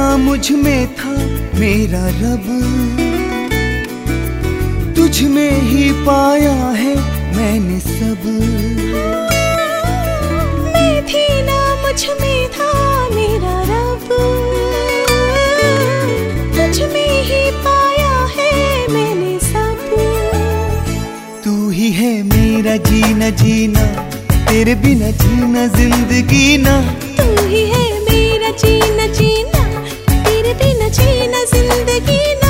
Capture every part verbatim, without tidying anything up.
मुझ में था मेरा रब, तुझ में ही पाया है मैंने सब। मैं थी ना मुझ में था मेरा रब, तुझ में ही पाया है मैंने सब। तू ही है मेरा जीना जीना, तेरे बिना जीना जिंदगी ना। तू ही है मेरा जीना जीना, तेरे बिना जीना जिंदगी ना।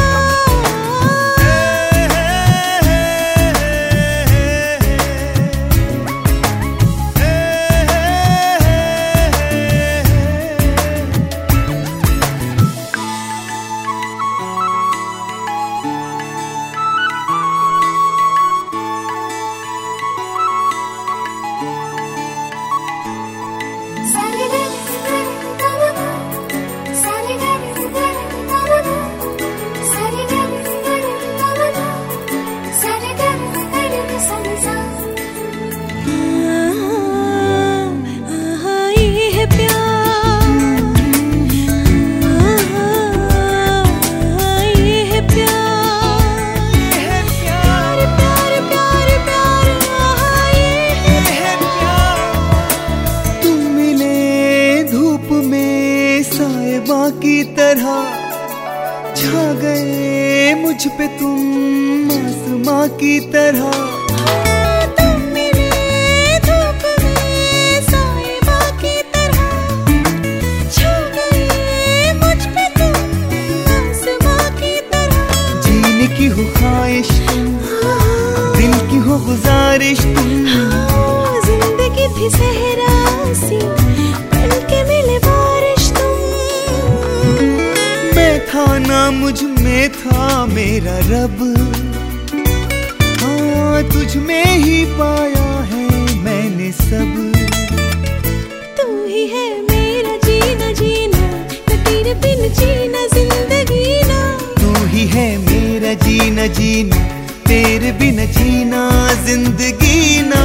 की तरह छा गए मुझ पे तुम आसमां की तरह। तुम मेरे धूप में साहिबा की तरह छा गए मुझ पे तुम आसमां की तरह। जीने की हो ख्वाहिश तुम, दिल की हो गुजारिश तुम। जिंदगी थी सहरा सी, बन के मिले बारिश तुम। मैं था ना मुझ में था मेरा रब, हाँ तुझ में ही पाया है मैंने सब। तू ही है मेरा जीना जीना, मैं तेरे बिन जीना जिंदगी ना। तू ही है मेरा जीना जीना, तेरे बिन जीना जिंदगी ना।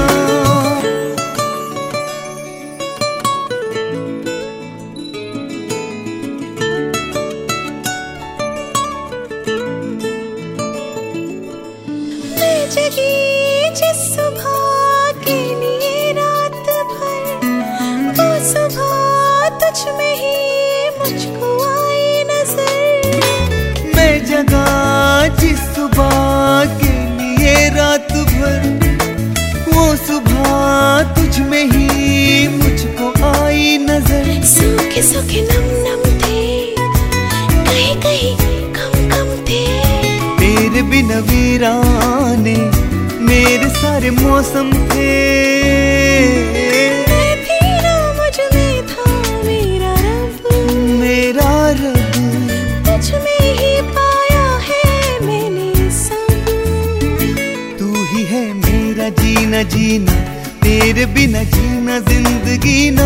जगी जिस सुबह के लिए रात भर, वो सुबह तुझ में ही मुझको आई नजर। मैं जगा जिस सुबह के लिए रात भर, वो सुबह तुझ में ही मुझको आई नजर। सूखे सूखे नम नम थे, कहीं कहीं कम कम थे। तेरे बिना वीराने मेरे सारे मौसम थे। मैं थी ना मुझ में था मेरा रब, मेरा रब। तुझ में ही पाया है मैंने सब। तू ही है मेरा जीना जीना, तेरे बिना जीना जिंदगी ना।